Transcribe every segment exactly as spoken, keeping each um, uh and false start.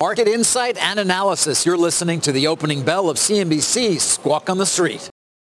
Market insight and analysis. You're listening to the opening bell of C N B C's Squawk on the Street.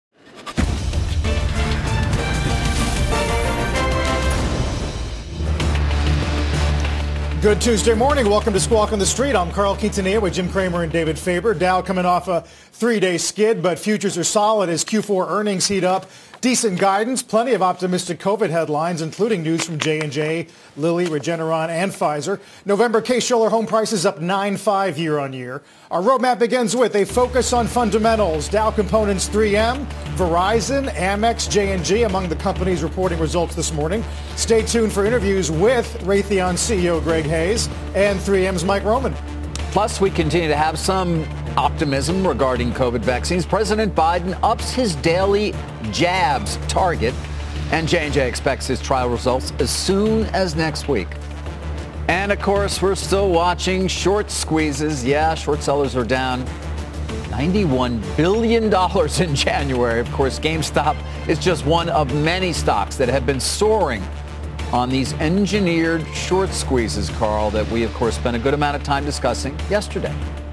Good Tuesday morning. Welcome to Squawk on the Street. I'm Carl Quintanilla with Jim Cramer and David Faber. Dow coming off a three-day skid, but futures are solid as Q four earnings heat up. Decent guidance, plenty of optimistic COVID headlines, including news from J and J, Lilly, Regeneron, and Pfizer. November Case-Shiller home prices up nine point five year on year. Our roadmap begins with a focus on fundamentals. Dow Components three M, Verizon, Amex, J and J among the companies reporting results this morning. Stay tuned for interviews with Raytheon C E O Greg Hayes and three M's Mike Roman. Plus, we continue to have some optimism regarding COVID vaccines. President Biden ups his daily jabs target, and J and J expects his trial results as soon as next week. And, of course, we're still watching short squeezes. Yeah, short sellers are down ninety-one billion dollars in January. Of course, GameStop is just one of many stocks that have been soaring on these engineered short squeezes, Carl, that we, of course, spent a good amount of time discussing yesterday.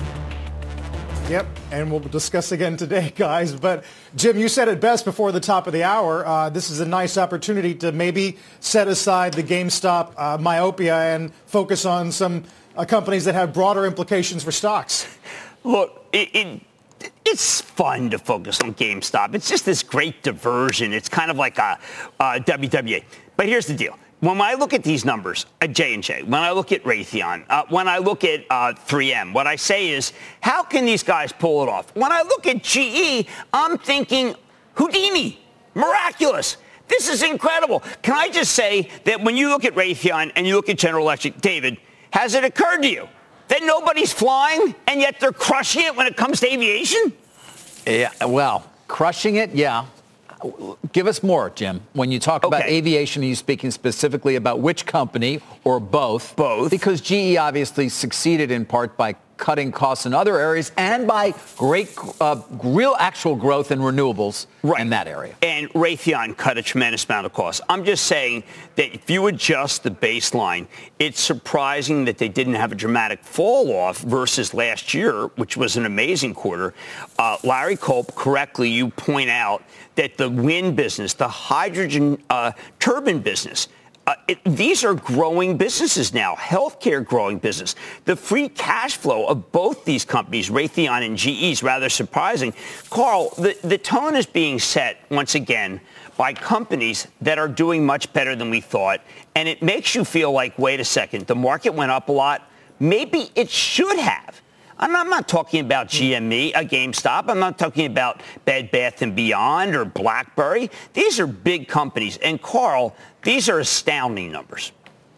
Yep, and we'll discuss again today, guys. But, Jim, you said it best before the top of the hour. Uh, this is a nice opportunity to maybe set aside the GameStop uh, myopia and focus on some uh, companies that have broader implications for stocks. Look, it, it, it's fun to focus on GameStop. It's just this great diversion. It's kind of like a, a W W E. But here's the deal. When I look at these numbers, at J and J, when I look at Raytheon, uh, when I look at uh, three M, what I say is, how can these guys pull it off? When I look at G E, I'm thinking Houdini, miraculous. This is incredible. Can I just say that when you look at Raytheon and you look at General Electric, David, has it occurred to you that nobody's flying and yet they're crushing it when it comes to aviation? Yeah, well, crushing it, yeah. Give us more, Jim. When you talk about Okay. aviation, are you speaking specifically about which company or both? Both. Because G E obviously succeeded in part by cutting costs in other areas and by great, uh, real actual growth in renewables Right. in that area. And Raytheon cut a tremendous amount of costs. I'm just saying that if you adjust the baseline, it's surprising that they didn't have a dramatic fall off versus last year, which was an amazing quarter. Uh, Larry Culp, correctly, you point out that the wind business, the hydrogen uh, turbine business, Uh, it, these are growing businesses now, healthcare growing business. The free cash flow of both these companies, Raytheon and G E, is rather surprising. Carl, the, the tone is being set once again by companies that are doing much better than we thought. And it makes you feel like, wait a second, the market went up a lot. Maybe it should have. And I'm not talking about G M E, a GameStop. I'm not talking about Bed Bath and Beyond or BlackBerry. These are big companies. And, Carl, these are astounding numbers.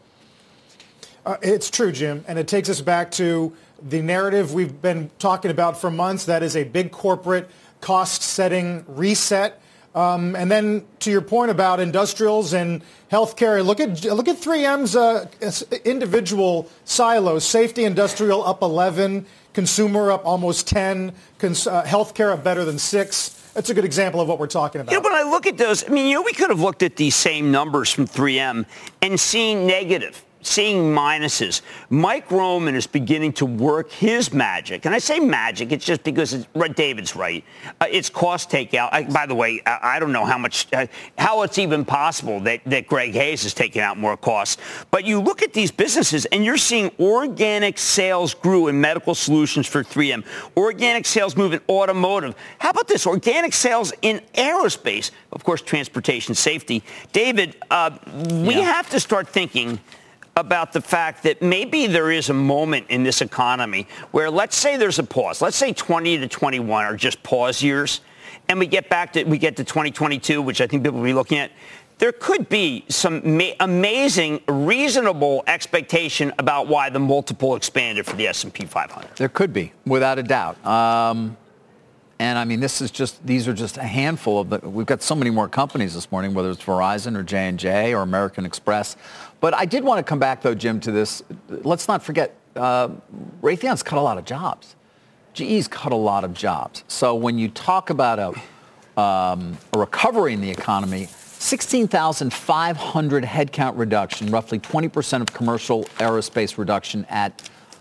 Uh, it's true, Jim, and it takes us back to the narrative we've been talking about for months. That is a big corporate cost-setting reset. Um, and then to your point about industrials and healthcare, look at look at three M's uh, individual silos. Safety industrial up eleven, consumer up almost ten, cons- uh, healthcare up better than six. That's a good example of what we're talking about. You know, when I look at those, I mean, you know, we could have looked at these same numbers from three M and seen negative, seeing minuses. Mike Roman is beginning to work his magic. And I say magic, it's just because it's, David's right. Uh, it's cost takeout. I, by the way, I, I don't know how much, uh, how it's even possible that, that Greg Hayes is taking out more costs. But you look at these businesses and you're seeing organic sales grew in medical solutions for three M. Organic sales move in automotive. How about this? Organic sales in aerospace. Of course, transportation safety. David, uh, we Yeah. have to start thinking about the fact that maybe there is a moment in this economy where, let's say there's a pause. Let's say twenty to twenty-one are just pause years, and we get back to we get to twenty twenty-two, which I think people will be looking at. There could be some ma- amazing, reasonable expectation about why the multiple expanded for the S and P five hundred. There could be, without a doubt. Um, and I mean, this is just, these are just a handful of the, we've got so many more companies this morning, whether it's Verizon or J and J or American Express. But I did want to come back, though, Jim, to this. Let's not forget, uh, Raytheon's cut a lot of jobs. G E's cut a lot of jobs. So when you talk about a, um, a recovery in the economy, sixteen thousand five hundred headcount reduction, roughly twenty percent of commercial aerospace reduction at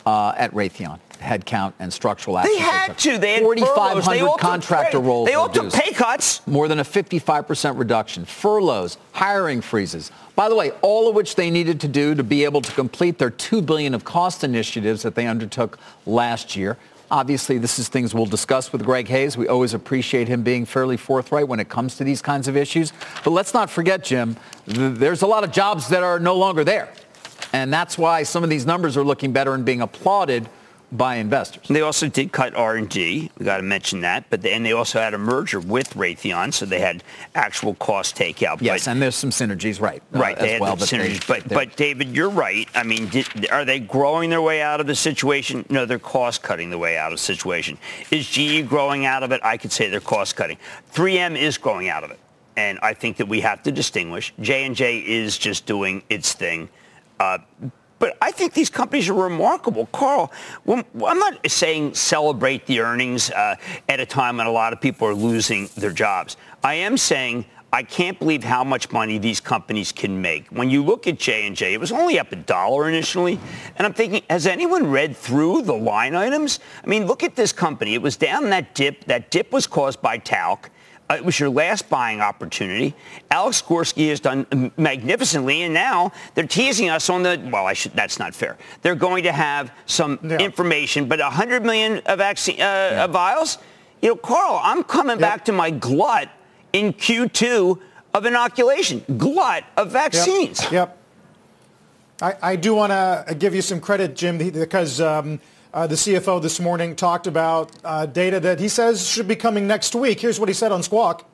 uh, at Raytheon. Headcount and structural actions. They had to. They had forty-five hundred contractor took, roles. They all took reduced. pay cuts. More than a fifty-five percent reduction. Furloughs, hiring freezes. By the way, all of which they needed to do to be able to complete their two billion dollars of cost initiatives that they undertook last year. Obviously, this is things we'll discuss with Greg Hayes. We always appreciate him being fairly forthright when it comes to these kinds of issues. But let's not forget, Jim, th- there's a lot of jobs that are no longer there. And that's why some of these numbers are looking better and being applauded by investors. They also did cut R and D. We got to mention that. But they, and they also had a merger with Raytheon, so they had actual cost takeout. Yes, but, and there's some synergies, right? Right, Uh, they as had well, the synergies. They, but, but, David, you're right. I mean, did, are they growing their way out of the situation? No, they're cost-cutting the way out of the situation. Is G E growing out of it? I could say they're cost-cutting. three M is growing out of it. And I think that we have to distinguish. J and J is just doing its thing. Uh, But I think these companies are remarkable. Carl, when, I'm not saying celebrate the earnings uh, at a time when a lot of people are losing their jobs. I am saying I can't believe how much money these companies can make. When you look at J and J, it was only up a dollar initially. And I'm thinking, has anyone read through the line items? I mean, look at this company. It was down that dip. That dip was caused by talc. Uh, it was your last buying opportunity. Alex Gorsky has done magnificently, and now they're teasing us on the, well, I should, that's not fair. They're going to have some yeah. information, but one hundred million of vaccine, uh, yeah. vials? You know, Carl, I'm coming yep. back to my glut in Q two of inoculation. Glut of vaccines. Yep. yep. I, I do want to give you some credit, Jim, because um, Uh, the C F O this morning talked about uh, data that he says should be coming next week. Here's what he said on Squawk.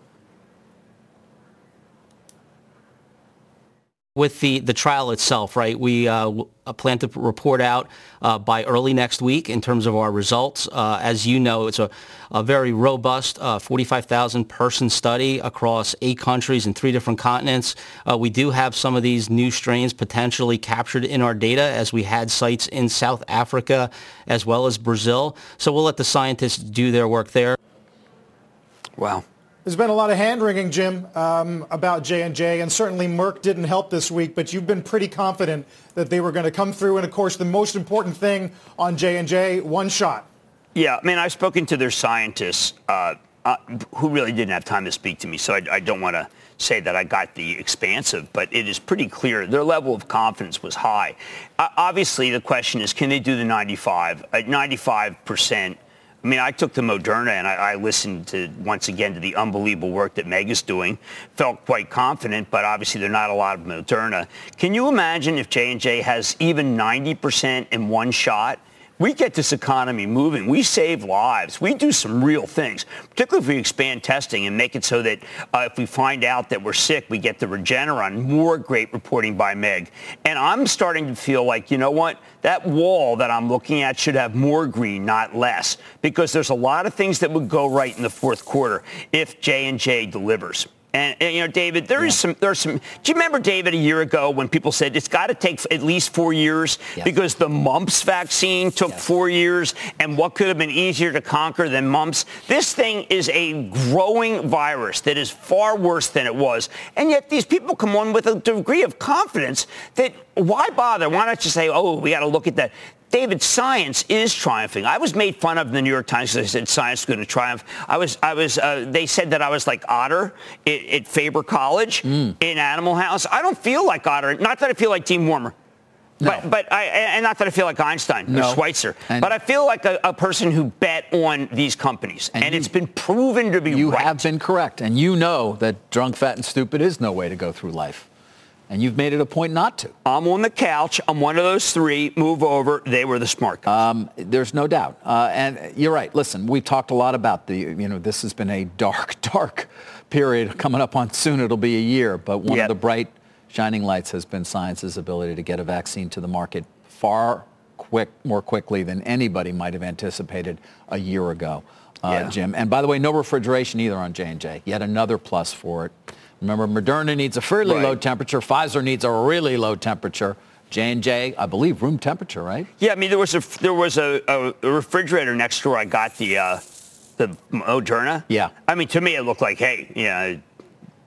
With the, the trial itself, right, we uh, plan to report out uh, by early next week in terms of our results. Uh, as you know, it's a, a very robust uh, forty-five thousand person study across eight countries and three different continents. Uh, we do have some of these new strains potentially captured in our data, as we had sites in South Africa as well as Brazil. So we'll let the scientists do their work there. Wow. There's been a lot of hand-wringing, Jim, um, about J and J, and certainly Merck didn't help this week, but you've been pretty confident that they were going to come through. And, of course, the most important thing on J and J, one shot. Yeah, I mean, I've spoken to their scientists uh, uh, who really didn't have time to speak to me, so I, I don't want to say that I got the expansive, but it is pretty clear their level of confidence was high. Uh, obviously, the question is, can they do the ninety-five? At ninety-five percent, I mean, I took the Moderna, and I, I listened to, once again, to the unbelievable work that Meg is doing. Felt quite confident, but obviously there are not a lot of Moderna. Can you imagine if J and J has even ninety percent in one shot? We get this economy moving. We save lives. We do some real things, particularly if we expand testing and make it so that uh, if we find out that we're sick, we get the Regeneron. More great reporting by Meg. And I'm starting to feel like, you know what? That wall that I'm looking at should have more green, not less, because there's a lot of things that would go right in the fourth quarter if J and J delivers. And, and, you know, David, there yeah. is some, there's some, do you remember, David, a year ago when people said it's got to take at least four years yes. because the mumps vaccine took yes. four years and what could have been easier to conquer than mumps? This thing is a growing virus that is far worse than it was. And yet these people come on with a degree of confidence that why bother? Why not just say, oh, we got to look at that? David, science is triumphing. I was made fun of in the New York Times because I said science is going to triumph. I was, I was. Uh, they said that I was like Otter at, at Faber College mm. in Animal House. I don't feel like Otter. Not that I feel like Dean Wormer, no. but but I and not that I feel like Einstein no. or Schweitzer. And but I feel like a, a person who bet on these companies, and, and you, it's been proven to be you right. You have been correct, and you know that drunk, fat, and stupid is no way to go through life. And you've made it a point not to. I'm on the couch. I'm one of those three. Move over. They were the smart guys. Um, there's no doubt. Uh, and you're right. Listen, we've talked a lot about the, you know, this has been a dark, dark period coming up on soon. It'll be a year. But one yep. of the bright, shining lights has been science's ability to get a vaccine to the market far quick, more quickly than anybody might have anticipated a year ago, uh, yeah. Jim. And by the way, no refrigeration either on J and J. Yet another plus for it. Remember, Moderna needs a fairly right. low temperature. Pfizer needs a really low temperature. J and J, I believe, room temperature, right? Yeah, I mean, there was a there was a, a refrigerator next door. I got the uh, the Moderna. Yeah. I mean, to me, it looked like, hey, yeah,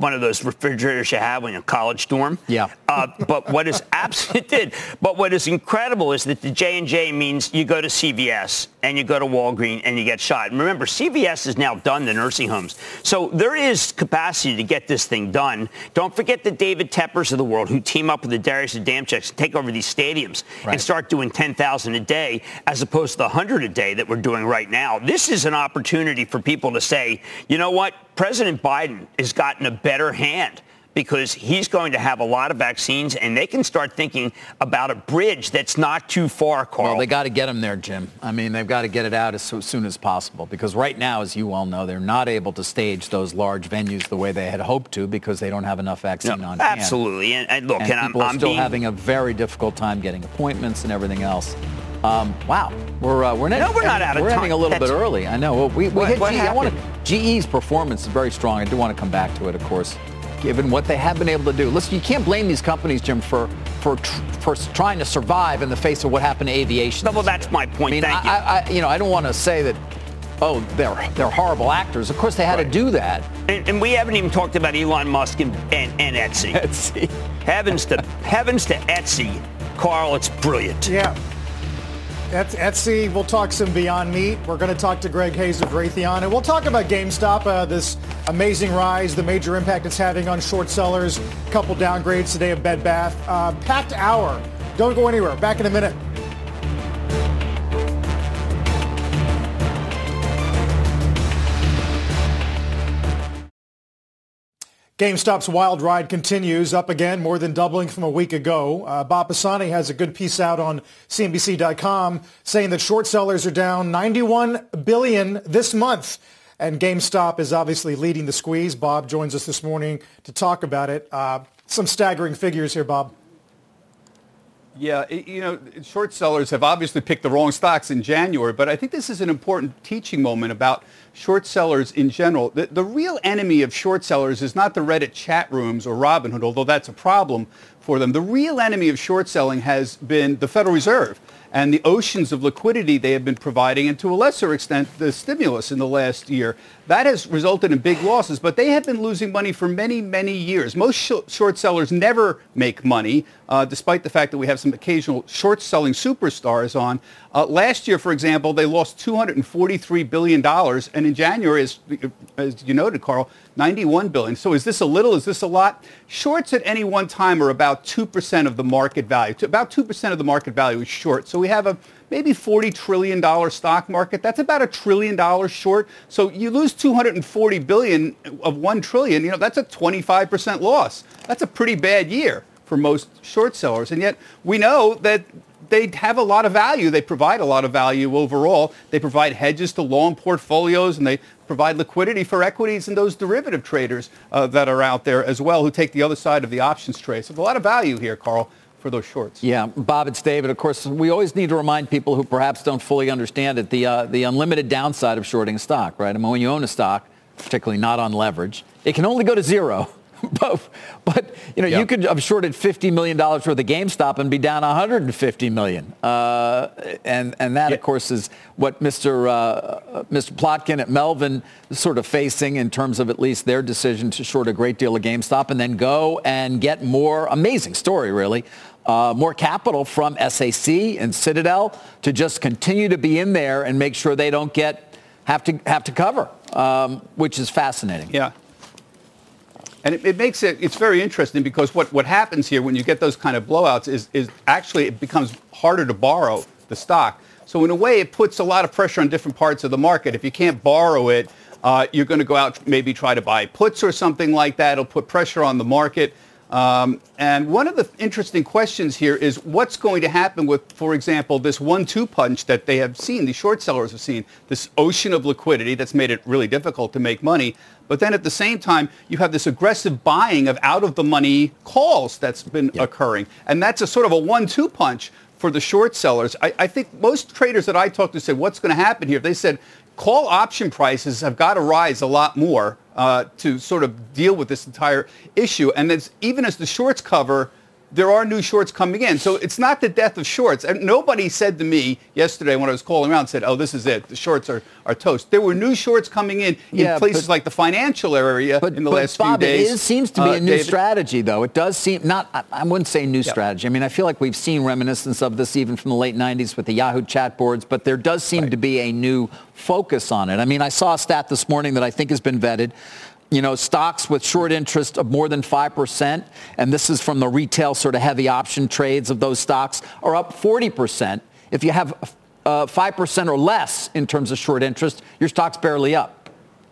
one of those refrigerators you have in a college dorm. Yeah. Uh, but what is absolutely did. But what is incredible is that the J and J means you go to C V S and you go to Walgreens and you get shot. And remember, C V S has now done the nursing homes. So there is capacity to get this thing done. Don't forget the David Teppers of the world who team up with the Darius Adamczyks and take over these stadiums right. and start doing ten thousand a day as opposed to the one hundred a day that we're doing right now. This is an opportunity for people to say, you know what, President Biden has gotten a better hand because he's going to have a lot of vaccines, and they can start thinking about a bridge that's not too far, Carl. Well, they got to get them there, Jim. I mean, they've got to get it out as soon as possible because right now, as you well know, they're not able to stage those large venues the way they had hoped to because they don't have enough vaccine no, on absolutely. hand. Absolutely. And, and look, and, and people I'm, are I'm still being... having a very difficult time getting appointments and everything else. Um, wow, we're uh, we're not. No, we're not out of We're time. ending a little That's... bit early. I know. Well, we we what, hit what G E. I want happened? to, G E's performance is very strong. I do want to come back to it, of course, given what they have been able to do. Listen, you can't blame these companies, Jim, for for for trying to survive in the face of what happened to aviation. No, well, that's my point. I mean, Thank I, you. I, I, you know, I don't want to say that. Oh, they're they're horrible actors. Of course, they had right. to do that. And, and we haven't even talked about Elon Musk and, and, and Etsy. Etsy. Heavens to heavens to Etsy, Carl. It's brilliant. Yeah. That's Etsy. We'll talk some Beyond Meat. We're going to talk to Greg Hayes of Raytheon, and we'll talk about GameStop, uh, this amazing rise, the major impact it's having on short sellers, a couple downgrades today of Bed Bath. Uh, packed hour. Don't go anywhere. Back in a minute. GameStop's wild ride continues, up again, more than doubling from a week ago. Uh, Bob Pisani has a good piece out on C N B C dot com saying that short sellers are down ninety-one billion dollars this month. And GameStop is obviously leading the squeeze. Bob joins us this morning to talk about it. Uh, some staggering figures here, Bob. Yeah, it, you know, short sellers have obviously picked the wrong stocks in January, but I think this is an important teaching moment about short sellers in general. The, the real enemy of short sellers is not the Reddit chat rooms or Robinhood, although that's a problem for them. The real enemy of short selling has been the Federal Reserve and the oceans of liquidity they have been providing, and to a lesser extent, the stimulus in the last year. That has resulted in big losses, but they have been losing money for many, many years. Most sh- short sellers never make money, uh, despite the fact that we have some occasional short-selling superstars on. Uh, last year, for example, they lost two hundred forty-three billion dollars, and in January, as, as you noted, Carl, ninety-one billion dollars. So is this a little? Is this a lot? Shorts at any one time are about two percent of the market value. About two percent of the market value is short. So we have a maybe forty trillion dollars stock market. That's about a trillion dollars short. So you lose two hundred forty billion dollars of one trillion, you know, that's a twenty-five percent loss. That's a pretty bad year for most short sellers. And yet we know that they have a lot of value. They provide a lot of value overall. They provide hedges to long portfolios, and they provide liquidity for equities and those derivative traders uh, that are out there as well who take the other side of the options trade. So there's a lot of value here, Carl, for those shorts. Yeah, Bob, it's David. Of course, we always need to remind people who perhaps don't fully understand it, the uh, the unlimited downside of shorting a stock, right? I mean, when you own a stock, particularly not on leverage, it can only go to zero. but, but, you know, yep. you could have shorted fifty million dollars worth of GameStop and be down one hundred fifty million dollars. Uh, and, and that, yep. of course, is what Mister Uh, Mister Plotkin at Melvin is sort of facing in terms of at least their decision to short a great deal of GameStop and then go and get more, amazing story, really, Uh, more capital from S A C and Citadel to just continue to be in there and make sure they don't get have to have to cover, um, which is fascinating. Yeah. And it, it makes it, it's very interesting because what, what happens here when you get those kind of blowouts is, is actually it becomes harder to borrow the stock. So in a way, it puts a lot of pressure on different parts of the market. If you can't borrow it, uh, you're going to go out, maybe try to buy puts or something like that. It'll put pressure on the market. Um, and one of the interesting questions here is what's going to happen with, for example, this one two punch that they have seen, the short sellers have seen, this ocean of liquidity that's made it really difficult to make money. But then at the same time, you have this aggressive buying of out-of-the-money calls that's been yep. occurring. And that's a sort of a one two punch for the short sellers. I, I think most traders that I talked to said, what's going to happen here? They said, call option prices have got to rise a lot more uh, to sort of deal with this entire issue. And as, even as the shorts cover, there are new shorts coming in. So it's not the death of shorts. And nobody said to me yesterday when I was calling around, said, oh, this is it. The shorts are, are toast. There were new shorts coming in yeah, in places but, like the financial area but, in the but last Bob, few days. It is, seems to be uh, a new David. strategy, though. It does seem not, I, I wouldn't say new yeah. strategy. I mean, I feel like we've seen reminiscence of this even from the late nineties with the Yahoo chat boards, but there does seem right. to be a new focus on it. I mean, I saw a stat this morning that I think has been vetted. You know, stocks with short interest of more than five percent, and this is from the retail sort of heavy option trades of those stocks, are up forty percent. If you have uh, five percent or less in terms of short interest, your stock's barely up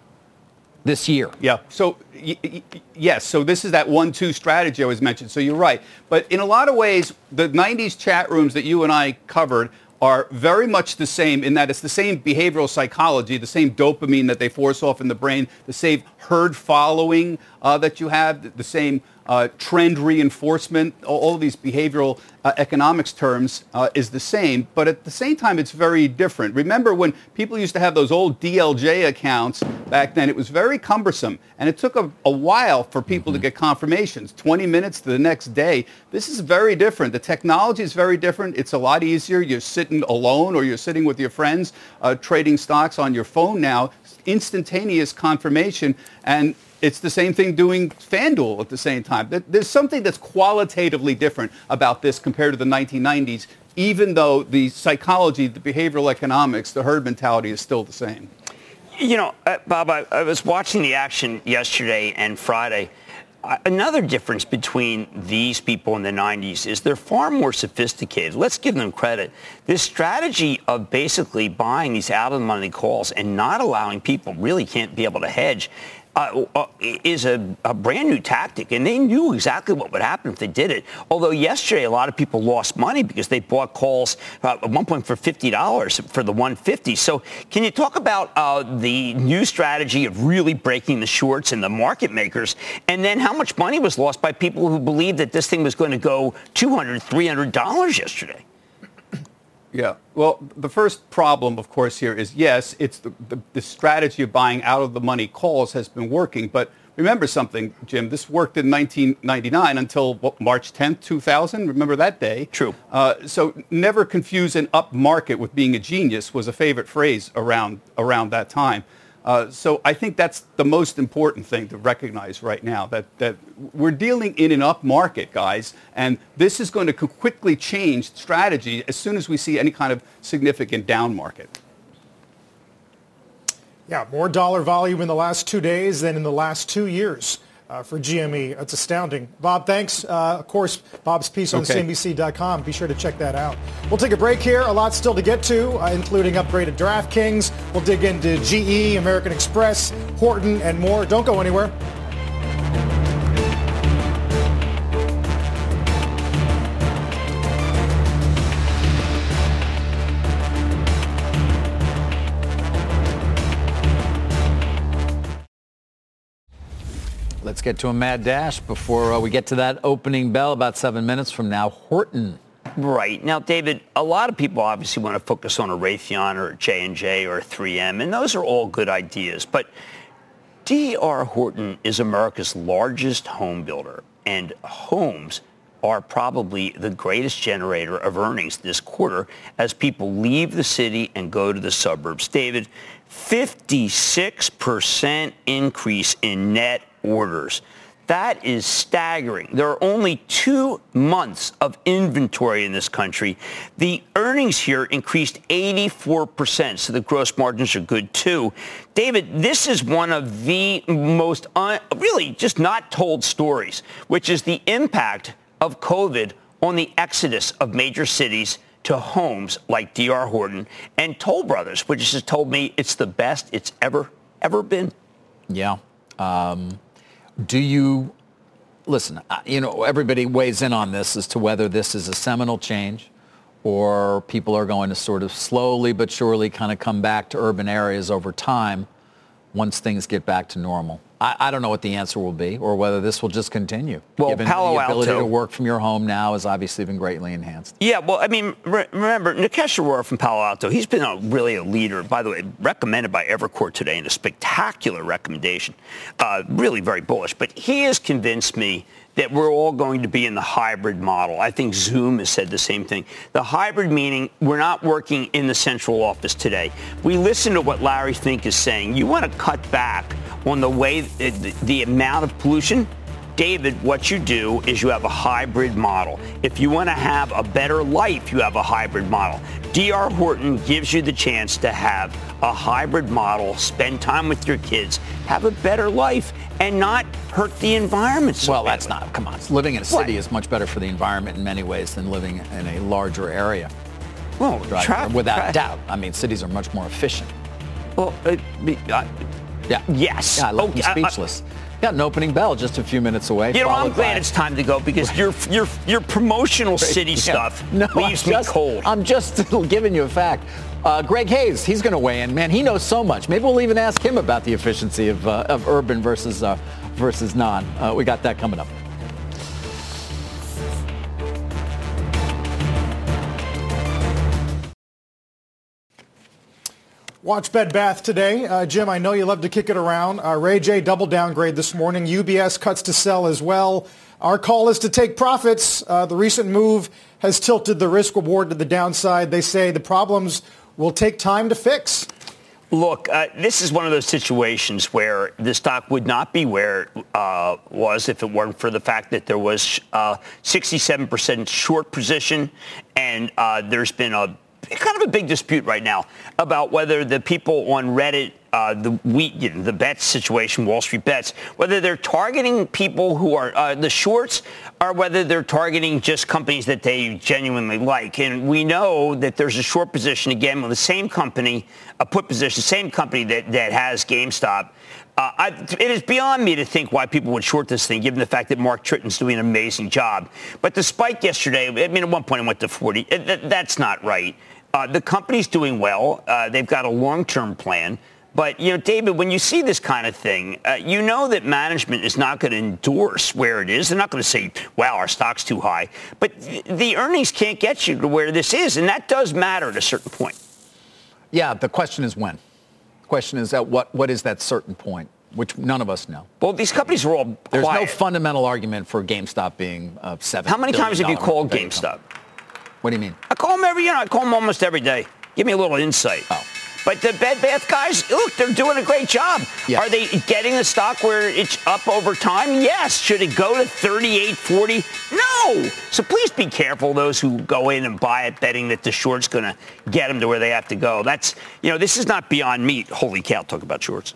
this year. Yeah. So, y- y- yes. So this is that one two strategy I was mentioned. So you're right. But in a lot of ways, the nineties chat rooms that you and I covered are very much the same in that it's the same behavioral psychology, the same dopamine that they force off in the brain, the same herd following uh, that you have, the same uh, trend reinforcement, all of these behavioral uh, economics terms uh, is the same, but at the same time, it's very different. Remember when people used to have those old D L J accounts back then, it was very cumbersome, and it took a, a while for people mm-hmm. to get confirmations, twenty minutes to the next day. This is very different. The technology is very different. It's a lot easier. You're sitting alone or you're sitting with your friends uh, trading stocks on your phone now, instantaneous confirmation, and it's the same thing doing FanDuel at the same time. There's something that's qualitatively different about this compared to the nineteen nineties, even though the psychology, the behavioral economics, the herd mentality is still the same. You know, uh, Bob, I, I was watching the action yesterday and Friday. Uh, another difference between these people in the nineties is they're far more sophisticated. Let's give them credit. This strategy of basically buying these out-of-the-money calls and not allowing people really can't be able to hedge Uh, uh, is a, a brand new tactic, and they knew exactly what would happen if they did it. Although yesterday a lot of people lost money because they bought calls uh, at one point for fifty dollars for the one fifty. So can you talk about uh, the new strategy of really breaking the shorts and the market makers, and then how much money was lost by people who believed that this thing was going to go two hundred dollars, three hundred dollars yesterday? Yeah. Well, the first problem, of course, here is, yes, it's the, the, the strategy of buying out-of-the-money calls has been working. But remember something, Jim, this worked in nineteen ninety-nine until what, March tenth, two thousand. Remember that day? True. Uh, so never confuse an up market with being a genius was a favorite phrase around around that time. Uh, so I think that's the most important thing to recognize right now, that, that we're dealing in an up market, guys, and this is going to quickly change strategy as soon as we see any kind of significant down market. Yeah, more dollar volume in the last two days than in the last two years uh, for G M E. That's astounding. Bob, thanks. Uh, of course, Bob's piece on okay. C N B C dot com. Be sure to check that out. We'll take a break here. A lot still to get to, uh, including upgraded DraftKings. We'll dig into G E, American Express, Horton, and more. Don't go anywhere. Let's get to a mad dash before uh, we get to that opening bell about seven minutes from now. Horton. Right. Now, David, a lot of people obviously want to focus on a Raytheon or a J and J or a three M, and those are all good ideas. But D R Horton is America's largest home builder, and homes are probably the greatest generator of earnings this quarter as people leave the city and go to the suburbs. David, fifty-six percent increase in net orders. That is staggering. There are only two months of inventory in this country. The earnings here increased eighty-four percent, so the gross margins are good too. David, this is one of the most un- really just not told stories, which is the impact of COVID on the exodus of major cities to homes like D R Horton and Toll Brothers, which has told me it's the best it's ever, ever been. Yeah. Um, do you, listen, you know, everybody weighs in on this as to whether this is a seminal change or people are going to sort of slowly but surely kind of come back to urban areas over time once things get back to normal. I, I don't know what the answer will be or whether this will just continue. Well, given Palo the ability Alto to work from your home now has obviously been greatly enhanced. Yeah, well, I mean, re- remember, Nikesh Arora from Palo Alto, he's been a, really a leader, by the way, recommended by Evercore today in a spectacular recommendation. Uh, really very bullish. But he has convinced me that we're all going to be in the hybrid model. I think Zoom has said the same thing. The hybrid meaning we're not working in the central office today. We listen to what Larry Fink is saying. You want to cut back on the way, the, the amount of pollution. David, what you do is you have a hybrid model. If you want to have a better life, you have a hybrid model. D R Horton gives you the chance to have a hybrid model, spend time with your kids, have a better life, and not hurt the environment. So well, that's not, come on. Living in a city what? is much better for the environment in many ways than living in a larger area. Well, right? tra- without tra- doubt. I mean, cities are much more efficient. Well, uh, uh, yeah. Yes. Yeah, I left okay, me speechless. Uh, Got an opening bell just a few minutes away. You know, I'm glad by... it's time to go because your your your promotional city yeah. stuff no, leaves just, me cold. I'm just giving you a fact. Uh, Greg Hayes, he's going to weigh in. Man, he knows so much. Maybe we'll even ask him about the efficiency of uh, of urban versus uh, versus non. Uh, we got that coming up. Watch Bed Bath today. Uh, Jim, I know you love to kick it around. Uh, Ray J double downgrade this morning. U B S cuts to sell as well. Our call is to take profits. Uh, the recent move has tilted the risk reward to the downside. They say the problems will take time to fix. Look, uh, this is one of those situations where the stock would not be where it uh, was if it weren't for the fact that there was uh, sixty-seven percent short position, and uh, there's been a kind of a big dispute right now about whether the people on Reddit, uh, the we, you know, the bets situation, Wall Street Bets, whether they're targeting people who are uh, the shorts or whether they're targeting just companies that they genuinely like. And we know that there's a short position, again, with the same company, a put position, same company that, that has GameStop. Uh, I, it is beyond me to think why people would short this thing, given the fact that Mark Tritton's doing an amazing job. But the spike yesterday, I mean, at one point it went to forty. It, that, that's not right. Uh, the company's doing well. Uh, they've got a long-term plan. But, you know, David, when you see this kind of thing, uh, you know that management is not going to endorse where it is. They're not going to say, wow, our stock's too high. But th- the earnings can't get you to where this is, and that does matter at a certain point. Yeah, the question is when. The question is at what, what is that certain point, which none of us know. Well, these companies are all There's quiet. no fundamental argument for GameStop being uh, seven. How many times have you called GameStop? What do you mean? I call them every, you know, I call them almost every day. Give me a little insight. Oh. But the Bed Bath guys, look, they're doing a great job. Yes. Are they getting the stock where it's up over time? Yes. Should it go to thirty-eight forty? No. So please be careful, those who go in and buy it betting that the short's going to get them to where they have to go. That's, you know, this is not Beyond Meat. Holy cow, talk about shorts.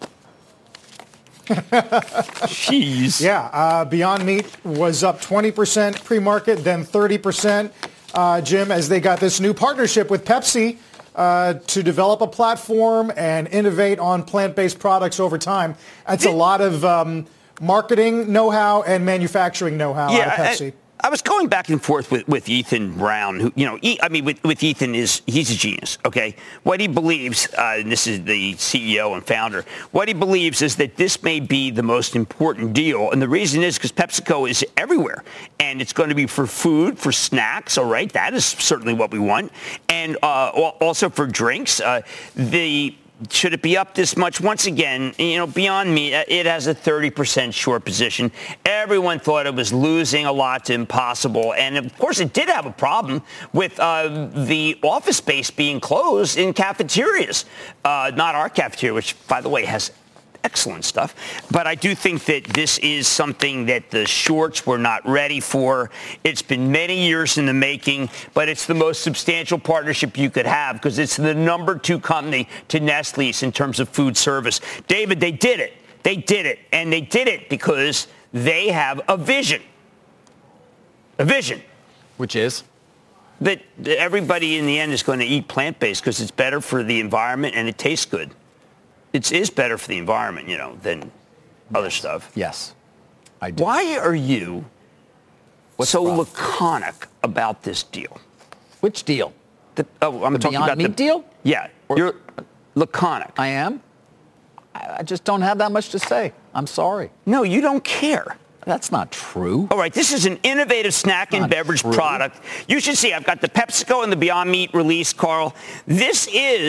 Jeez. Yeah, uh, Beyond Meat was up twenty percent pre-market, then thirty percent, uh, Jim, as they got this new partnership with Pepsi uh, to develop a platform and innovate on plant-based products over time. That's a lot of um, marketing know-how and manufacturing know-how yeah, out of Pepsi. I, I was going back and forth with, with Ethan Brown, who, you know, e, I mean, with, with Ethan is, he's a genius, okay? What he believes, uh, and this is the C E O and founder, what he believes is that this may be the most important deal. And the reason is because PepsiCo is everywhere. And it's going to be for food, for snacks, all right? That is certainly what we want. And uh, also for drinks. Uh, the... Should it be up this much? Once again, you know, Beyond Meat, it has a thirty percent short position. Everyone thought it was losing a lot to Impossible. And, of course, it did have a problem with uh, the office space being closed in cafeterias. Uh, not our cafeteria, which, by the way, has excellent stuff. But I do think that this is something that the shorts were not ready for. It's been many years in the making, but it's the most substantial partnership you could have because it's the number two company to Nestle's in terms of food service. David, they did it. They did it. And they did it because they have a vision. A vision. Which is? That everybody in the end is going to eat plant-based because it's better for the environment and it tastes good. It is better for the environment, you know, than other stuff. Yes, I do. Why are you What's so rough? laconic about this deal? Which deal? The, oh, I'm the talking Beyond about Meat the deal? Yeah, or, you're laconic. I am. I, I just don't have that much to say. I'm sorry. No, you don't care. That's not true. All right, this is an innovative snack and beverage true. product. You should see, I've got the PepsiCo and the Beyond Meat release, Carl. This is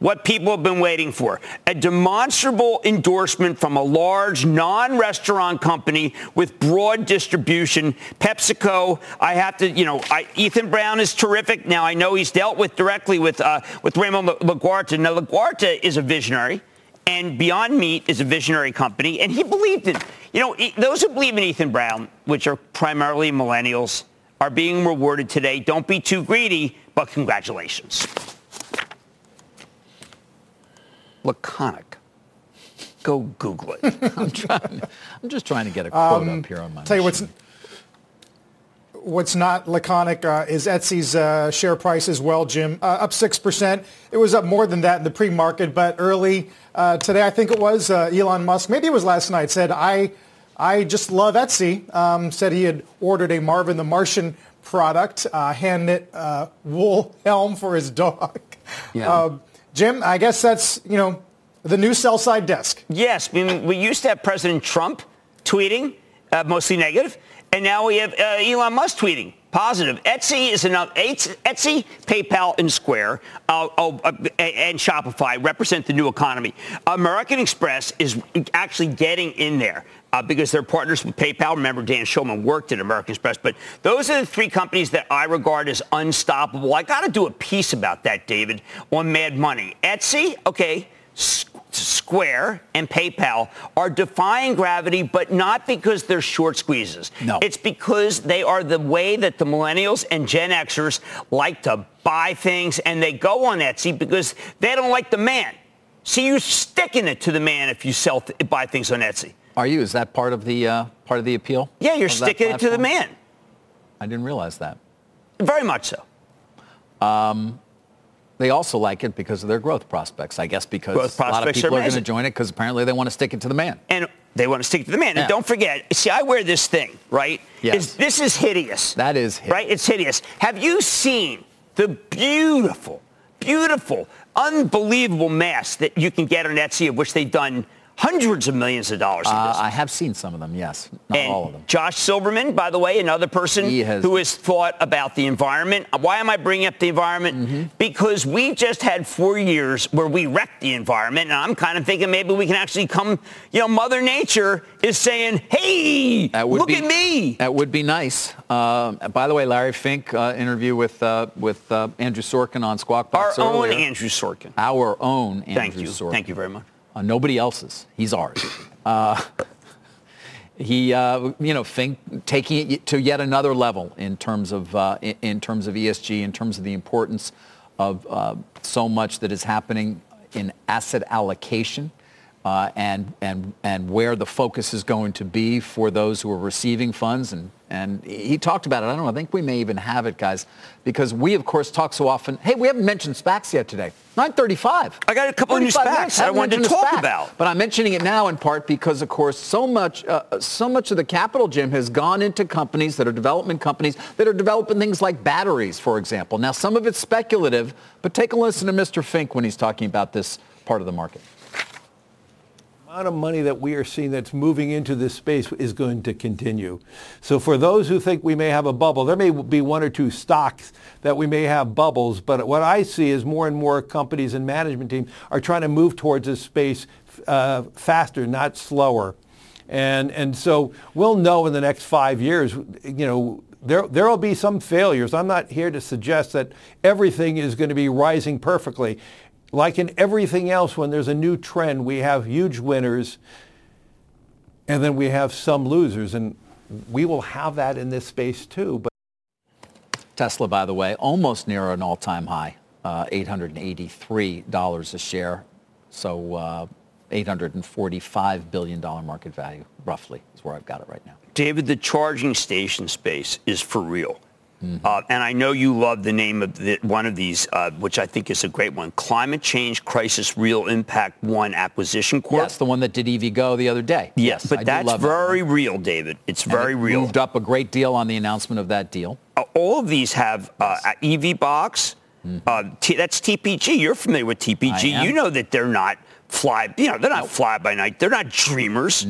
what people have been waiting for. A demonstrable endorsement from a large non-restaurant company with broad distribution. PepsiCo, I have to, you know, I, Ethan Brown is terrific. Now, I know he's dealt with directly with uh, with Raymond LaGuardia. Now, LaGuardia is a visionary, and Beyond Meat is a visionary company, and he believed in, you know, those who believe in Ethan Brown, which are primarily millennials, are being rewarded today. Don't be too greedy, but congratulations. Laconic. Go Google it. I'm trying. I'm just trying to get a quote Um, up here on my Tell you machine. what's what's not laconic uh, is Etsy's uh, share price as well, Jim. Uh, up six percent. It was up more than that in the pre-market, but early uh, today, I think it was uh, Elon Musk. Maybe it was last night. Said I, I just love Etsy. Um, said he had ordered a Marvin the Martian product, uh, hand knit uh, wool helm for his dog. Yeah. Uh, Jim, I guess that's, you know, the new sell-side desk. Yes, I mean, we used to have President Trump tweeting, uh, mostly negative, and now we have uh, Elon Musk tweeting positive. Etsy is another. Etsy, PayPal, and Square uh, oh, uh, and Shopify represent the new economy. American Express is actually getting in there. Uh, because they're partners with PayPal. Remember, Dan Schulman worked at American Express. But those are the three companies that I regard as unstoppable. I got to do a piece about that, David, on Mad Money. Etsy, okay, S- Square and PayPal are defying gravity, but not because they're short squeezes. No. It's because they are the way that the millennials and Gen Xers like to buy things, and they go on Etsy because they don't like the man. See, you're sticking it to the man if you sell th- buy things on Etsy. Are you? Is that part of the uh, part of the appeal? Yeah, you're of that sticking it to the platform? man. I didn't realize that. Very much so. Um, they also like it because of their growth prospects, I guess, because Growth a lot of prospects people are are going to amazing. join it because apparently they want to stick it to the man. And they want to stick to the man. Yeah. And don't forget, see, I wear this thing, right? Yes. Is, this is hideous. That is hideous. Right? It's hideous. Have you seen the beautiful, beautiful, unbelievable masks that you can get on Etsy, of which they've done hundreds of millions of dollars in Uh, business? I have seen some of them, yes. Not And all of them. Josh Silverman, by the way, another person He has- who has thought about the environment. Why am I bringing up the environment? Mm-hmm. Because we just had four years where we wrecked the environment, and I'm kind of thinking maybe we can actually come, you know, Mother Nature is saying, hey, That would look be, at me. That would be nice. Uh, by the way, Larry Fink uh, interview with uh, with uh, Andrew Sorkin on Squawk Our Box own earlier. Andrew Sorkin. Our own Andrew Thank you. Sorkin. Thank you very much. Uh, nobody else's. He's ours. Uh, he, uh, you know, Fink taking it to yet another level in terms of uh, in, in terms of E S G, in terms of the importance of uh, so much that is happening in asset allocation, uh, and and and where the focus is going to be for those who are receiving funds. And and he talked about it. I don't know. I think we may even have it, guys, because we of course talk so often. Hey, we haven't mentioned SPACs yet today. nine thirty-five. I got a couple of new thirty-five SPACs minutes, I haven't wanted to mentioned a talk SPAC. about. But I'm mentioning it now in part because, of course, so much, uh, so much of the capital, Jim, has gone into companies that are development companies that are developing things like batteries, for example. Now, some of it's speculative, but take a listen to Mister Fink when he's talking about this part of the market. The amount of money that we are seeing that's moving into this space is going to continue. So for those who think we may have a bubble, there may be one or two stocks that we may have bubbles, but what I see is more and more companies and management teams are trying to move towards this space uh, faster, not slower. And and so we'll know in the next five years, you know, there there will be some failures. I'm not here to suggest that everything is going to be rising perfectly. Like in everything else, when there's a new trend, we have huge winners and then we have some losers. And we will have that in this space too. But Tesla, by the way, almost near an all-time high, uh, eight hundred eighty-three dollars a share. So uh, eight hundred forty-five billion dollars market value, roughly, is where I've got it right now. David, the charging station space is for real. Mm-hmm. Uh, and I know you love the name of the, one of these, uh, which I think is a great one, Climate Change Crisis Real Impact One Acquisition Corp. Yes, the one that did EVgo the other day. Yes, but I do that's love that very one. real, David. It's And very it real. Moved up a great deal on the announcement of that deal. Uh, all of these have uh, E V Box. Mm-hmm. Uh, T- that's T P G. You're familiar with T P G. You know that they're not fly. You know they're not Nope. fly by night. They're not dreamers. Nope.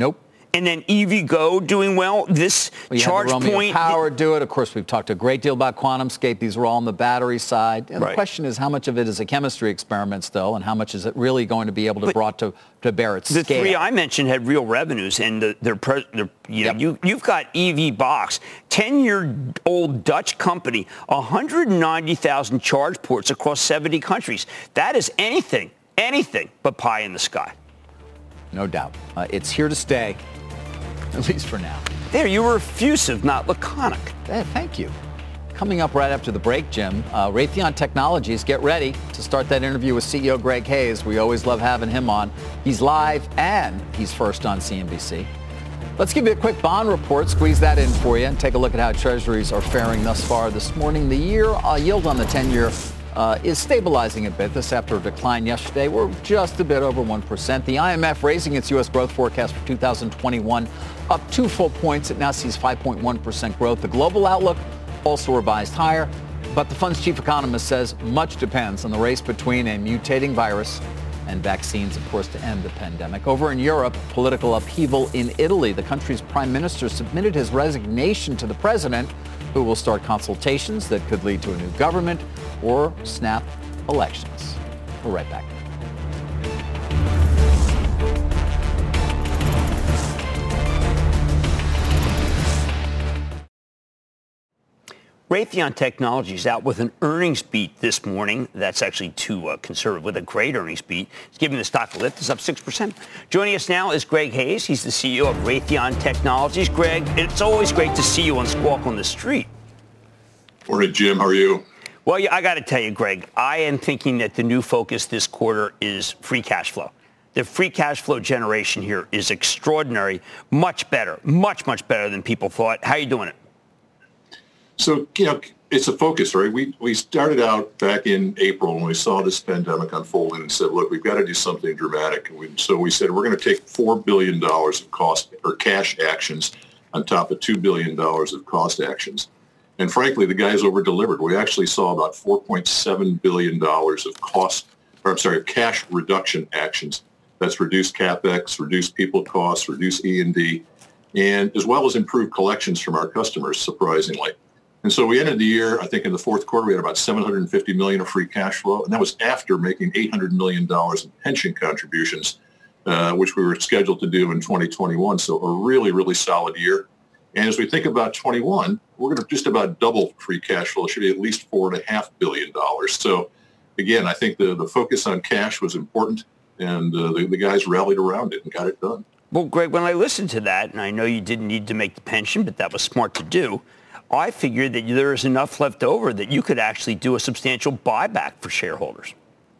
and then EVgo doing well. This well, charge had the Romeo point. Power do it. Of course, we've talked a great deal about QuantumScape. These are all on the battery side. And right. the question is, how much of it is a chemistry experiment still, and how much is it really going to be able to but brought to, to bear its the scale? The three I mentioned had real revenues, and the, they're, pre- they're you know, yep. you, you've got EVBox, ten-year-old Dutch company, one hundred ninety thousand charge ports across seventy countries. That is anything, anything but pie in the sky. No doubt. Uh, it's here to stay, at least for now. There, you were effusive, not laconic. Hey, thank you. Coming up right after the break, Jim, uh, Raytheon Technologies, get ready to start that interview with C E O Greg Hayes. We always love having him on. He's live and he's first on C N B C. Let's give you a quick bond report, squeeze that in for you, and take a look at how treasuries are faring thus far this morning. The year uh, yield on the ten-year Uh, is stabilizing a bit. This after a decline yesterday. We're just a bit over one percent. The I M F raising its U S growth forecast for two thousand twenty-one up two full points. It now sees five point one percent growth. The global outlook also revised higher, but the fund's chief economist says much depends on the race between a mutating virus and vaccines, of course, to end the pandemic. Over in Europe, political upheaval in Italy. The country's prime minister submitted his resignation to the president, who will start consultations that could lead to a new government or snap elections. We're right back. Raytheon Technologies out with an earnings beat this morning. That's actually too uh, conservative, with a great earnings beat. It's giving the stock a lift. It's up six percent. Joining us now is Greg Hayes. He's the C E O of Raytheon Technologies. Greg, it's always great to see you on Squawk on the Street. Morning, Jim. How are you? Well, yeah, I got to tell you, Greg, I am thinking that the new focus this quarter is free cash flow. The free cash flow generation here is extraordinary, much better, much, much better than people thought. How are you doing it? So, you know, it's a focus, right? We we started out back in April when we saw this pandemic unfolding and said, look, we've got to do something dramatic. And we, so we said we're going to take four billion dollars of cost or cash actions on top of two billion dollars of cost actions. And frankly, the guys over-delivered. We actually saw about four point seven billion dollars of cost, or I'm sorry, of cash reduction actions. That's reduced CapEx, reduced people costs, reduced E and D, and as well as improved collections from our customers, surprisingly. And so we ended the year, I think in the fourth quarter, we had about seven hundred fifty million dollars of free cash flow, and that was after making eight hundred million dollars in pension contributions, uh, which we were scheduled to do in twenty twenty-one. So a really, really solid year. And as we think about twenty-one, we're going to just about double free cash flow. It should be at least four point five billion dollars. So, again, I think the, the focus on cash was important, and uh, the, the guys rallied around it and got it done. Well, Greg, when I listened to that, and I know you didn't need to make the pension, but that was smart to do, I figured that there is enough left over that you could actually do a substantial buyback for shareholders.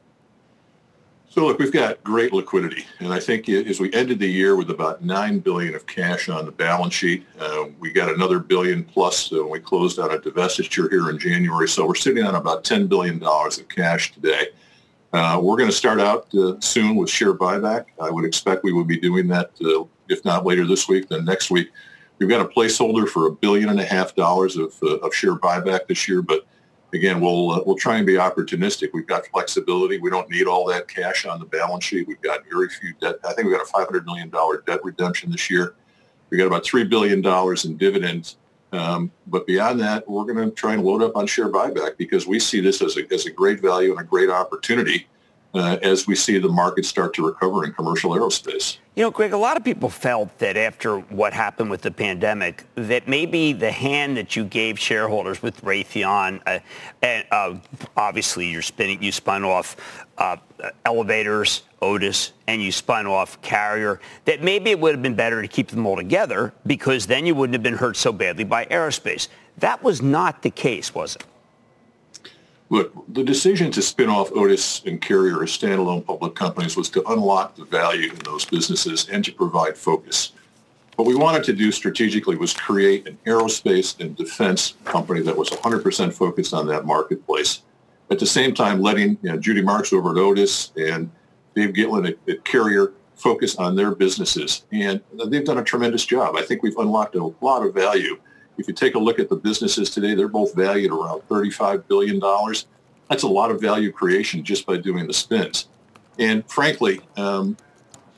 So, look, we've got great liquidity. And I think as we ended the year with about nine billion dollars of cash on the balance sheet, uh, we got another billion plus when we closed on a divestiture here in January. So we're sitting on about ten billion dollars of cash today. Uh, we're going to start out uh, soon with share buyback. I would expect we will be doing that, uh, if not later this week, then next week. We've got a placeholder for a billion and a half dollars of, uh, of share buyback this year, but again, we'll uh, we'll try and be opportunistic. We've got flexibility. We don't need all that cash on the balance sheet. We've got very few debt. I think we've got a five hundred million dollars debt redemption this year. We've got about three billion dollars in dividends. Um, but beyond that, we're going to try and load up on share buyback because we see this as a, as a great value and a great opportunity uh, as we see the market start to recover in commercial aerospace. You know, Greg, a lot of people felt that after what happened with the pandemic, that maybe the hand that you gave shareholders with Raytheon, uh, and uh, obviously you're spinning, you spun off uh, Elevators, Otis, and you spun off Carrier, that maybe it would have been better to keep them all together because then you wouldn't have been hurt so badly by aerospace. That was not the case, was it? Look, the decision to spin off Otis and Carrier as standalone public companies was to unlock the value in those businesses and to provide focus. What we wanted to do strategically was create an aerospace and defense company that was one hundred percent focused on that marketplace. At the same time, letting you know, Judy Marks over at Otis and Dave Gitlin at, at Carrier focus on their businesses. And they've done a tremendous job. I think we've unlocked a lot of value. If you take a look at the businesses today, they're both valued around thirty-five billion dollars. That's a lot of value creation just by doing the spins. And frankly, um,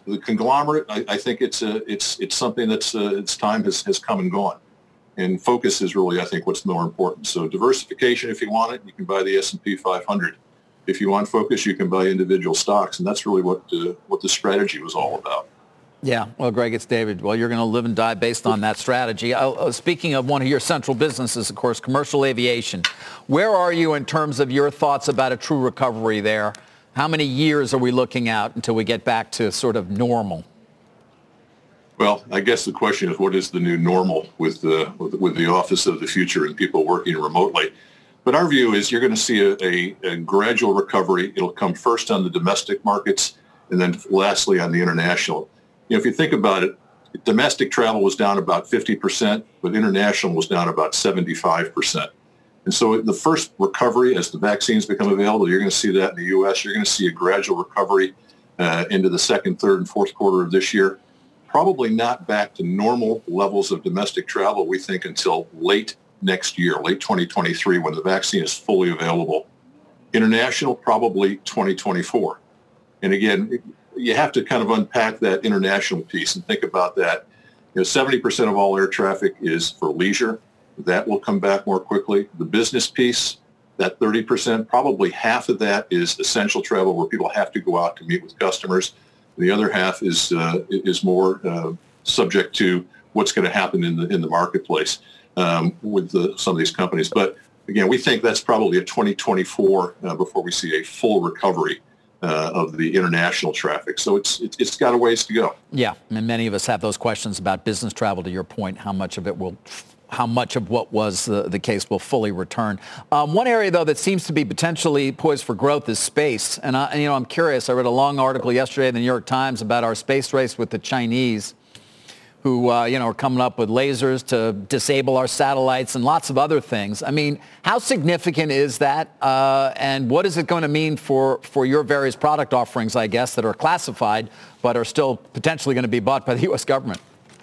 the conglomerate, I, I think it's a, it's it's something that's uh, its time has, has come and gone. And focus is really, I think, what's more important. So diversification, if you want it, you can buy the S and P five hundred. If you want focus, you can buy individual stocks. And that's really what uh, what the strategy was all about. Yeah. Well, Greg, it's David. Well, you're going to live and die based on that strategy. Uh, speaking of one of your central businesses, of course, commercial aviation. Where are you in terms of your thoughts about a true recovery there? How many years are we looking out until we get back to sort of normal? Well, I guess the question is, what is the new normal with the with, with the office of the future and people working remotely? But our view is you're going to see a, a, a gradual recovery. It'll come first on the domestic markets and then lastly on the international. You know, if you think about it, domestic travel was down about fifty percent, but international was down about seventy-five percent. And so the first recovery as the vaccines become available, you're going to see that in the U S. You're going to see a gradual recovery uh, into the second, third, and fourth quarter of this year. Probably not back to normal levels of domestic travel, we think, until late next year, late twenty twenty-three, when the vaccine is fully available. International, probably twenty twenty-four. And again, you have to kind of unpack that international piece and think about that. You know, seventy percent of all air traffic is for leisure. That will come back more quickly. The business piece, that thirty percent, probably half of that is essential travel where people have to go out to meet with customers. The other half is uh, is more uh, subject to what's going to happen in the in the marketplace um, with the, some of these companies. But again, we think that's probably a twenty twenty-four uh, before we see a full recovery uh, of the international traffic. So it's, it's it's got a ways to go. Yeah, and many of us have those questions about business travel. To your point, how much of it will how much of what was the, the case will fully return. Um, one area, though, that seems to be potentially poised for growth is space. And, I, and, you know, I'm curious. I read a long article yesterday in the New York Times about our space race with the Chinese who, uh, you know, are coming up with lasers to disable our satellites and lots of other things. I mean, how significant is that? Uh, and what is it going to mean for, for your various product offerings, I guess, that are classified but are still potentially going to be bought by the U S government?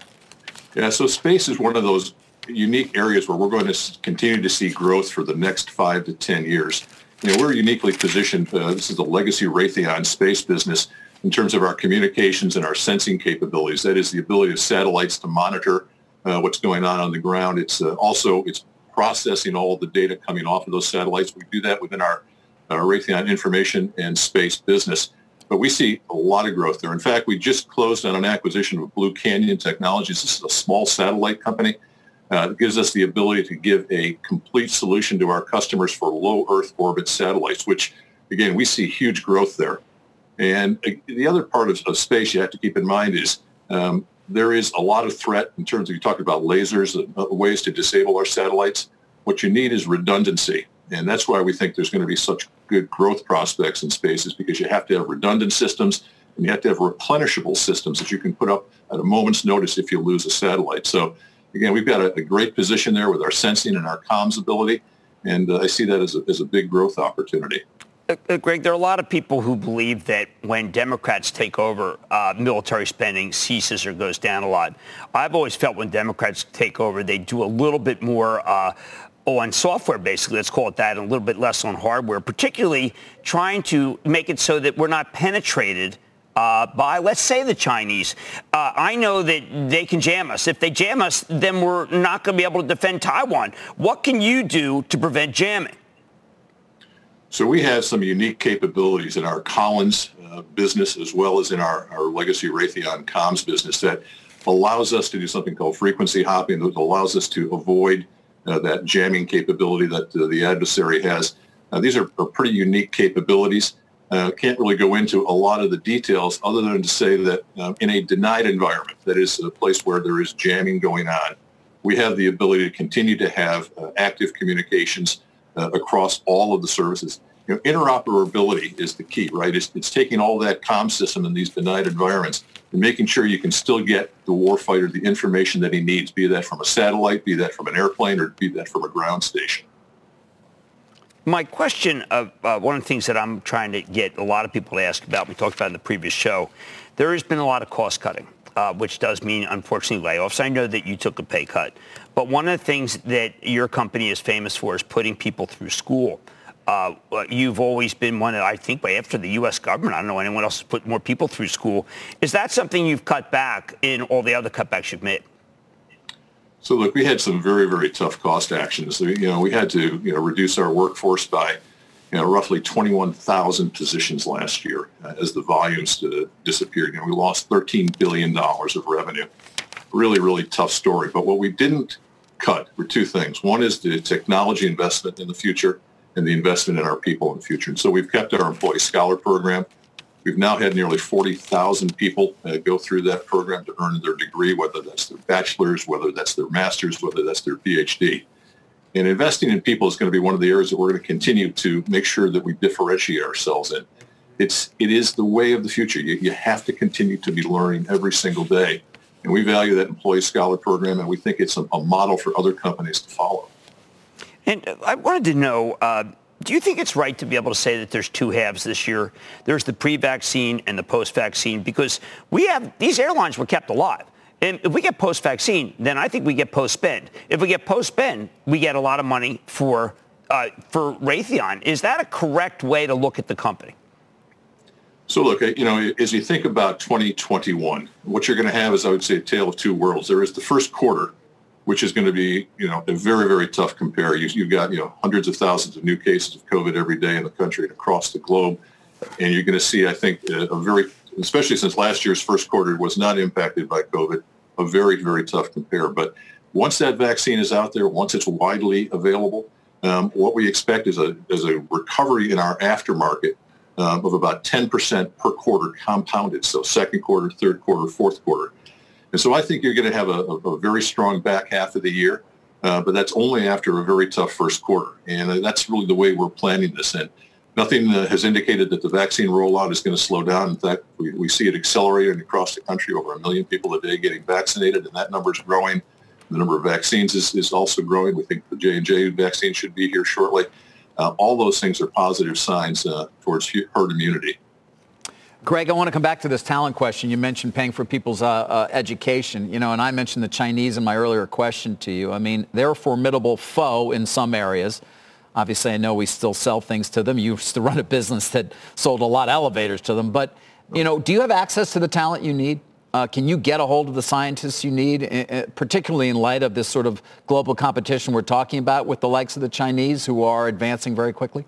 Yeah, so space is one of those unique areas where we're going to continue to see growth for the next five to ten years. You know, we're uniquely positioned. Uh, this is a legacy Raytheon space business in terms of our communications and our sensing capabilities. That is the ability of satellites to monitor uh, what's going on on the ground. It's uh, also it's processing all of the data coming off of those satellites. We do that within our, our Raytheon information and space business. But we see a lot of growth there. In fact, we just closed on an acquisition of Blue Canyon Technologies. This is a small satellite company. Uh, it gives us the ability to give a complete solution to our customers for low Earth orbit satellites, which, again, we see huge growth there. And uh, the other part of, of space you have to keep in mind is um, there is a lot of threat in terms of, you talk about lasers, uh, ways to disable our satellites. What you need is redundancy. And that's why we think there's going to be such good growth prospects in space, is because you have to have redundant systems and you have to have replenishable systems that you can put up at a moment's notice if you lose a satellite. So again, we've got a, a great position there with our sensing and our comms ability, and uh, I see that as a, as a big growth opportunity. Uh, uh, Greg, there are a lot of people who believe that when Democrats take over, uh, military spending ceases or goes down a lot. I've always felt when Democrats take over, they do a little bit more uh, on software, basically, let's call it that, and a little bit less on hardware, particularly trying to make it so that we're not penetrated Uh, by, let's say, the Chinese. Uh, I know that they can jam us. If they jam us, then we're not going to be able to defend Taiwan. What can you do to prevent jamming? So we have some unique capabilities in our Collins uh, business as well as in our, our legacy Raytheon comms business that allows us to do something called frequency hopping, that allows us to avoid uh, that jamming capability that uh, the adversary has. Uh, these are, are pretty unique capabilities. Uh, can't really go into a lot of the details other than to say that um, in a denied environment, that is a place where there is jamming going on, we have the ability to continue to have uh, active communications uh, across all of the services. You know, interoperability is the key, right? It's, it's taking all that comm system in these denied environments and making sure you can still get the warfighter the information that he needs, be that from a satellite, be that from an airplane, or be that from a ground station. My question of uh, one of the things that I'm trying to get a lot of people to ask about, we talked about in the previous show, there has been a lot of cost cutting, uh, which does mean, unfortunately, layoffs. I know that you took a pay cut, but one of the things that your company is famous for is putting people through school. Uh, you've always been one that I think by after the U S government, I don't know anyone else has put more people through school. Is that something you've cut back in all the other cutbacks you've made? So look, we had some very, very tough cost actions. You know, we had to, you know, reduce our workforce by, you know, roughly twenty-one thousand positions last year uh, as the volumes uh, disappeared. You know, we lost thirteen billion dollars of revenue. Really, really tough story. But what we didn't cut were two things. One is the technology investment in the future and the investment in our people in the future. And so we've kept our Employee Scholar Program. We've now had nearly forty thousand people uh, go through that program to earn their degree, whether that's their bachelor's, whether that's their master's, whether that's their P H D. And investing in people is going to be one of the areas that we're going to continue to make sure that we differentiate ourselves in. It's, it is the way of the future. You, you have to continue to be learning every single day. And we value that Employee Scholar Program, and we think it's a, a model for other companies to follow. And I wanted to know, uh, do you think it's right to be able to say that there's two halves this year? There's the pre-vaccine and the post-vaccine, because we have, these airlines were kept alive. And if we get post-vaccine, then I think we get post-spend. If we get post-spend, we get a lot of money for uh, for Raytheon. Is that a correct way to look at the company? So look, you know, as you think about twenty twenty-one, what you're going to have is, I would say, a tale of two worlds. There is the first quarter, which is going to be, you know, a very, very tough compare. You, you've got, you know, hundreds of thousands of new cases of COVID every day in the country and across the globe. And you're going to see, I think, a, a very, especially since last year's first quarter was not impacted by COVID, a very, very tough compare. But once that vaccine is out there, once it's widely available, um, what we expect is a, is a recovery in our aftermarket um, of about ten percent per quarter compounded. So second quarter, third quarter, fourth quarter. And so I think you're going to have a, a, a very strong back half of the year, uh, but that's only after a very tough first quarter. And uh, that's really the way we're planning this in. Nothing uh, has indicated that the vaccine rollout is going to slow down. In fact, we, we see it accelerating across the country, over a million people a day getting vaccinated, and that number is growing. The number of vaccines is, is also growing. We think the J and J vaccine should be here shortly. Uh, all those things are positive signs uh, towards herd immunity. Greg, I want to come back to this talent question. You mentioned paying for people's uh, uh, education, you know, and I mentioned the Chinese in my earlier question to you. I mean, they're a formidable foe in some areas. Obviously, I know we still sell things to them. You used to run a business that sold a lot of elevators to them. But, you know, do you have access to the talent you need? Uh, can you get a hold of the scientists you need, uh, particularly in light of this sort of global competition we're talking about with the likes of the Chinese who are advancing very quickly?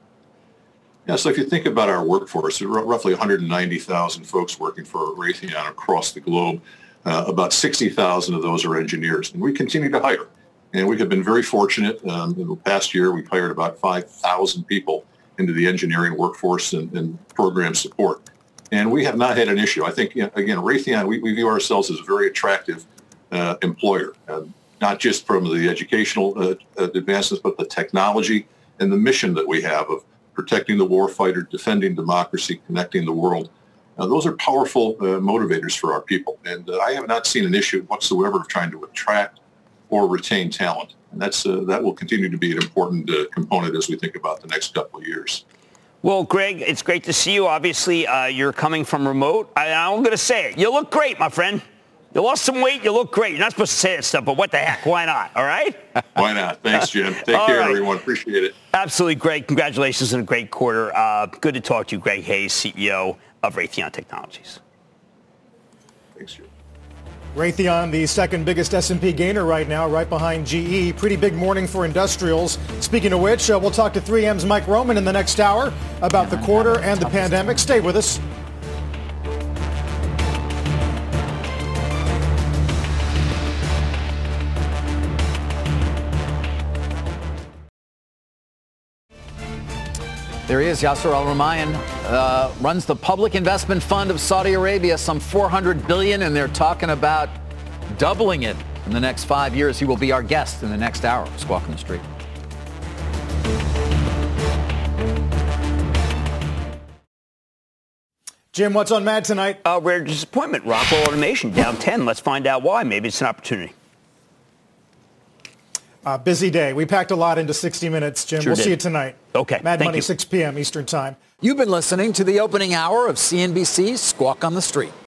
Yeah, so if you think about our workforce, there are roughly one hundred ninety thousand folks working for Raytheon across the globe. Uh, about sixty thousand of those are engineers, and we continue to hire. And we have been very fortunate. Um, in the past year, we've hired about five thousand people into the engineering workforce and, and program support. And we have not had an issue. I think, you know, again, Raytheon, we, we view ourselves as a very attractive uh, employer, uh, not just from the educational uh, advances, but the technology and the mission that we have of protecting the warfighter, defending democracy, connecting the world. Now, those are powerful uh, motivators for our people. And uh, I have not seen an issue whatsoever of trying to attract or retain talent. And that's uh, that will continue to be an important uh, component as we think about the next couple of years. Well, Greg, it's great to see you. Obviously, uh, you're coming from remote. I, I'm going to say it. You look great, my friend. You lost some weight. You look great. You're not supposed to say that stuff, but what the heck? Why not? All right? Why not? Thanks, Jim. Take All care, right. everyone. Appreciate it. Absolutely, Greg. Congratulations on a great quarter. Uh, good to talk to you, Greg Hayes, C E O of Raytheon Technologies. Thanks, Jim. Raytheon, the second biggest S and P gainer right now, right behind G E. Pretty big morning for industrials. Speaking of which, uh, we'll talk to three M's Mike Roman in the next hour about the quarter and the pandemic. Stay with us. There he is, Yasser Al-Rumayyan, uh, runs the Public Investment Fund of Saudi Arabia, some four hundred billion dollars, and they're talking about doubling it in the next five years. He will be our guest in the next hour. Squawk on the Street. Jim, what's on Mad tonight? Uh, rare disappointment. Rockwell Automation down ten. Let's find out why. Maybe it's an opportunity. Uh, busy day. We packed a lot into sixty minutes, Jim. Sure we'll did. see you tonight. Okay. Mad Thank Money, you. six p.m. Eastern Time. You've been listening to the opening hour of C N B C's Squawk on the Street.